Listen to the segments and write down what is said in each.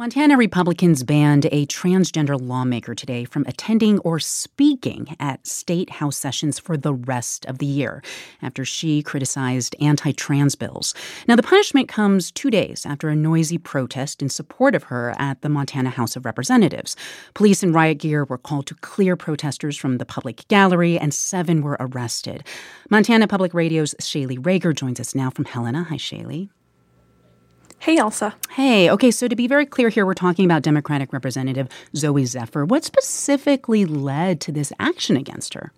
Montana Republicans banned a transgender lawmaker today from attending or speaking at state House sessions for the rest of the year after she criticized anti-trans bills. Now, the punishment comes 2 days after a noisy protest in support of her at the Montana House of Representatives. Police in riot gear were called to clear protesters from the public gallery, and 7 were arrested. Montana Public Radio's Shaylee Rager joins us now from Helena. Hi, Shaylee. Hey, Elsa. Hey, okay, so to be very clear here, we're talking about Democratic Representative Zooey Zephyr. What specifically led to this action against her?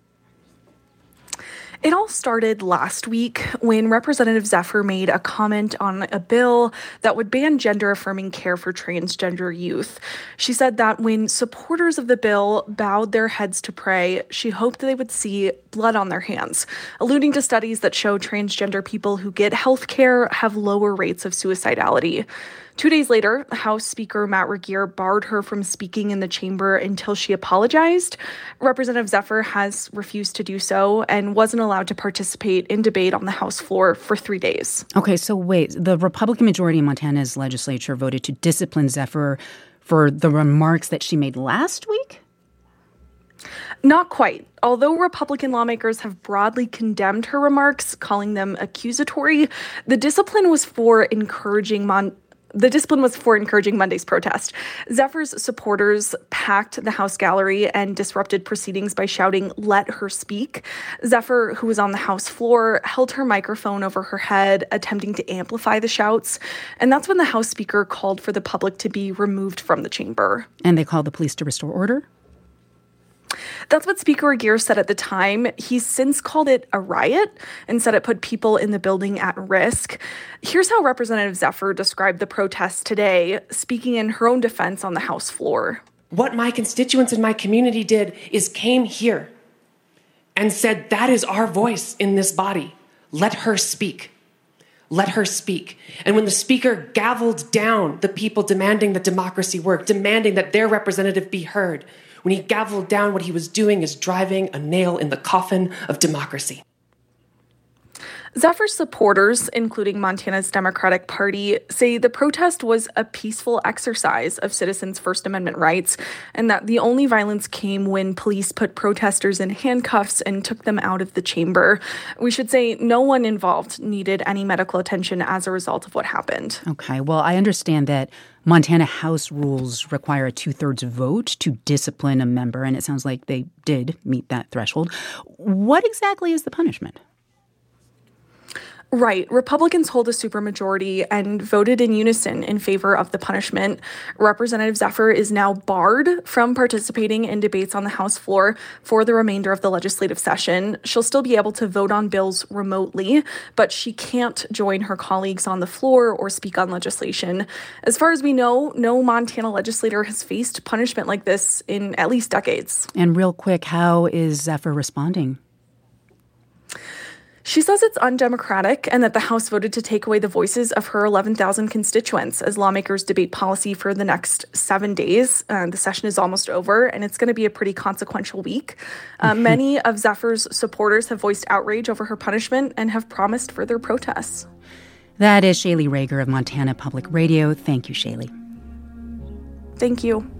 It all started last week when Representative Zephyr made a comment on a bill that would ban gender-affirming care for transgender youth. She said that when supporters of the bill bowed their heads to pray, she hoped they would see blood on their hands, alluding to studies that show transgender people who get health care have lower rates of suicidality. 2 days later, House Speaker Matt Regier barred her from speaking in the chamber until she apologized. Representative Zephyr has refused to do so and wasn't allowed to participate in debate on the House floor for 3 days. Okay, so wait, the Republican majority in Montana's legislature voted to discipline Zephyr for the remarks that she made last week? Not quite. Although Republican lawmakers have broadly condemned her remarks, calling them accusatory, the discipline was for encouraging Monday's protest. Zephyr's supporters packed the House gallery and disrupted proceedings by shouting, "Let her speak." Zephyr, who was on the House floor, held her microphone over her head, attempting to amplify the shouts. And that's when the House Speaker called for the public to be removed from the chamber. And they called the police to restore order? That's what Speaker Regier said at the time. He's since called it a riot and said it put people in the building at risk. Here's how Representative Zephyr described the protest today, speaking in her own defense on the House floor. What my constituents in my community did is came here and said, that is our voice in this body. Let her speak. Let her speak. And when the speaker gavelled down the people demanding that democracy work, demanding that their representative be heard, when he gavelled down, what he was doing is driving a nail in the coffin of democracy. Zephyr's supporters, including Montana's Democratic Party, say the protest was a peaceful exercise of citizens' First Amendment rights, and that the only violence came when police put protesters in handcuffs and took them out of the chamber. We should say no one involved needed any medical attention as a result of what happened. Okay, well, I understand that Montana House rules require a 2/3 vote to discipline a member, and it sounds like they did meet that threshold. What exactly is the punishment? Right. Republicans hold a supermajority and voted in unison in favor of the punishment. Representative Zephyr is now barred from participating in debates on the House floor for the remainder of the legislative session. She'll still be able to vote on bills remotely, but she can't join her colleagues on the floor or speak on legislation. As far as we know, no Montana legislator has faced punishment like this in at least decades. And real quick, how is Zephyr responding? She says it's undemocratic and that the House voted to take away the voices of her 11,000 constituents as lawmakers debate policy for the next 7 days. The session is almost over, and it's going to be a pretty consequential week. Many of Zephyr's supporters have voiced outrage over her punishment and have promised further protests. That is Shaylee Rager of Montana Public Radio. Thank you, Shaylee. Thank you.